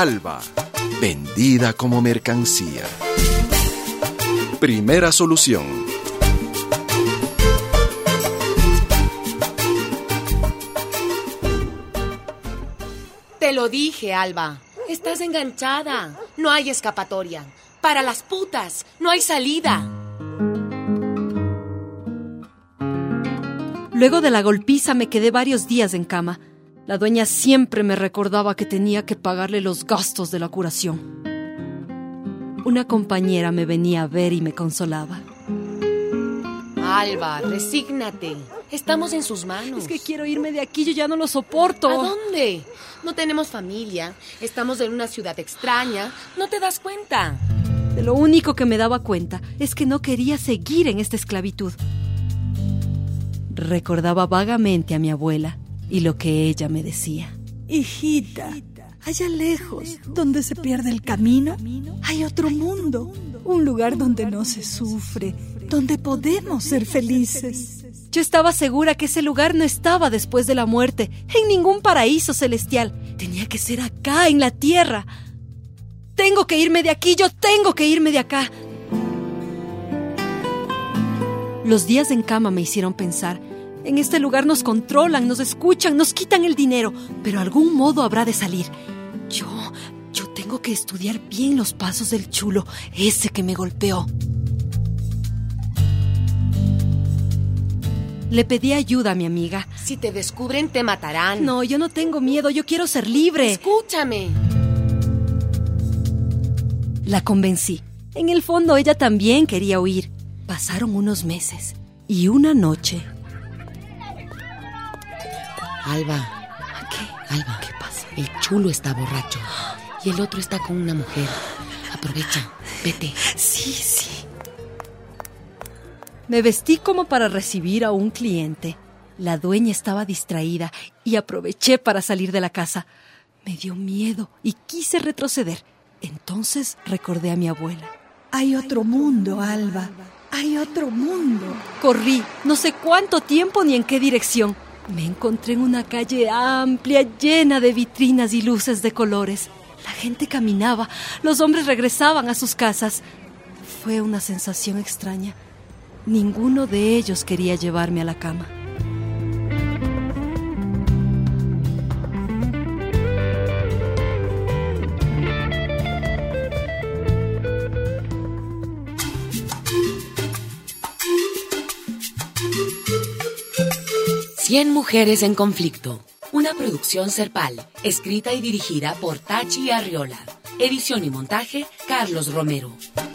Alba, vendida como mercancía. Primera solución. Te lo dije, Alba. Estás enganchada. No hay escapatoria. Para las putas, no hay salida. Luego de la golpiza me quedé varios días en cama. La dueña siempre me recordaba que tenía que pagarle los gastos de la curación. Una compañera me venía a ver y me consolaba. Alba, resígnate. Estamos en sus manos. Es que quiero irme de aquí, yo ya no lo soporto. ¿A dónde? No tenemos familia. Estamos en una ciudad extraña. ¿No te das cuenta? De lo único que me daba cuenta es que no quería seguir en esta esclavitud. Recordaba vagamente a mi abuela y lo que ella me decía. Hijita, allá lejos, donde se pierde el camino, hay otro mundo. Un lugar donde no se sufre, donde podemos ser felices. Yo estaba segura que ese lugar no estaba después de la muerte, en ningún paraíso celestial. Tenía que ser acá, en la tierra. Tengo que irme de aquí, yo tengo que irme de acá. Los días en cama me hicieron pensar. En este lugar nos controlan, nos escuchan, nos quitan el dinero, pero algún modo habrá de salir. Yo tengo que estudiar bien los pasos del chulo, ese que me golpeó. Le pedí ayuda a mi amiga. Si te descubren, te matarán. No, yo no tengo miedo, yo quiero ser libre. Escúchame. La convencí. En el fondo, ella también quería huir. Pasaron unos meses y una noche... Alba. ¿Qué? Alba. ¿Qué pasa? El chulo está borracho y el otro está con una mujer. Aprovecha, vete. Sí. Me vestí como para recibir a un cliente. La dueña estaba distraída y aproveché para salir de la casa. Me dio miedo y quise retroceder. Entonces recordé a mi abuela. Hay otro mundo, Alba. Hay otro mundo. Corrí, no sé cuánto tiempo ni en qué dirección. Me encontré en una calle amplia, llena de vitrinas y luces de colores. La gente caminaba, los hombres regresaban a sus casas. Fue una sensación extraña. Ninguno de ellos quería llevarme a la cama. Cien mujeres en conflicto. Una producción Serpal, escrita y dirigida por Tachi Arriola. Edición y montaje, Carlos Romero.